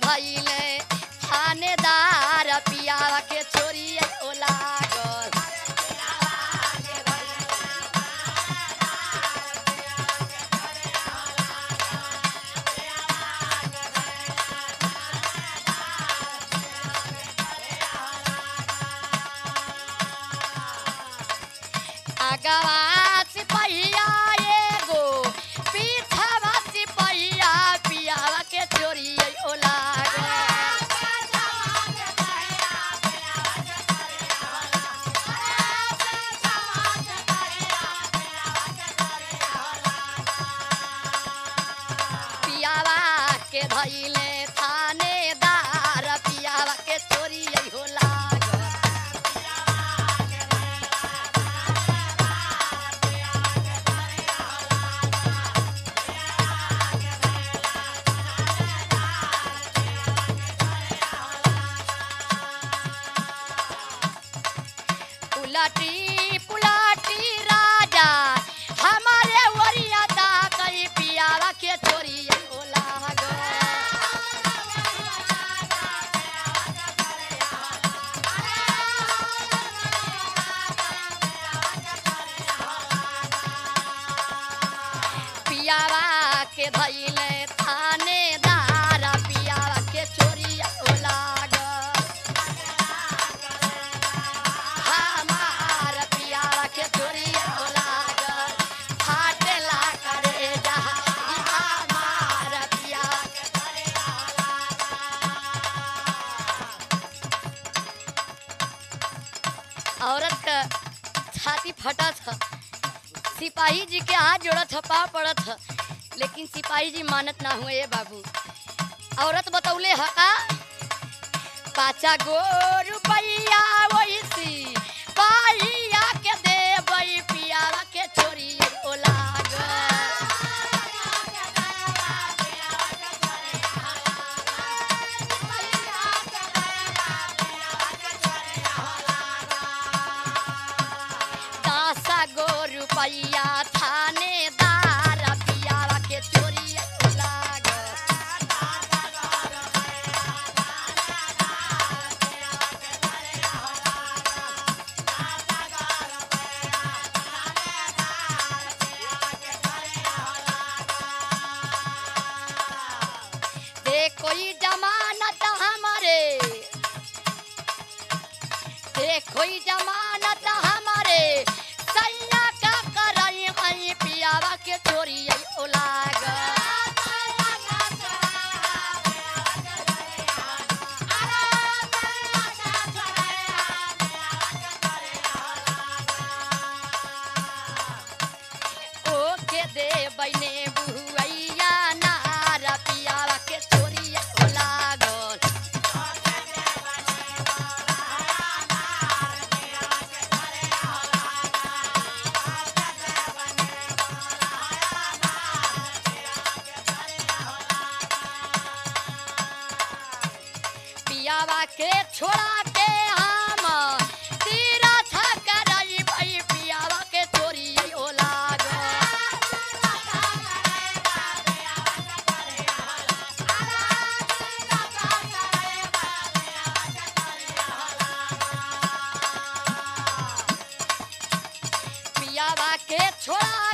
धइले थानेदार पियावा के चोरी ओ लागल आगवा सिपहिया एगो पीछवा सिपहिया पियावा के चोरी ओ लागल पियावा के धइले थानेदार पियावा के चोरी हो लागल पुलाटी पुलाटी राजा हमारे वरिया दा कई पियावा के चोरी ओ लागल पियावा के धइले थानेदार पियावा के चोरी ओ लागल हमार पियावा के चोरी ओ लागल फाटेला करे जा हमार पियावा के चोरी ओ लागल औरत का छाती फटत ह सिपाही जी के हाथ जोड़त ह पाँव पड़त ह लेकिन सिपाही जी मानत ना हुए बाबू औरत बतौले ह का 5 गो रुपैया वैसी पाइया के देबई पियावा के चोरी ओ लागल रुपैया थानेदार पियावा के चोरी लागल दे कोई जमानत हमारे दे कोई जमानत हमारे सैया का करई हई पियावा के चोरी ओ लागल ओ के दे बने बुहैया नार पियावा के चोरी ओ लागल पियावा के छोड़ा के हम तीरा था करई भई पियावा के चोरी ओ लागल पियावा के छोड़ा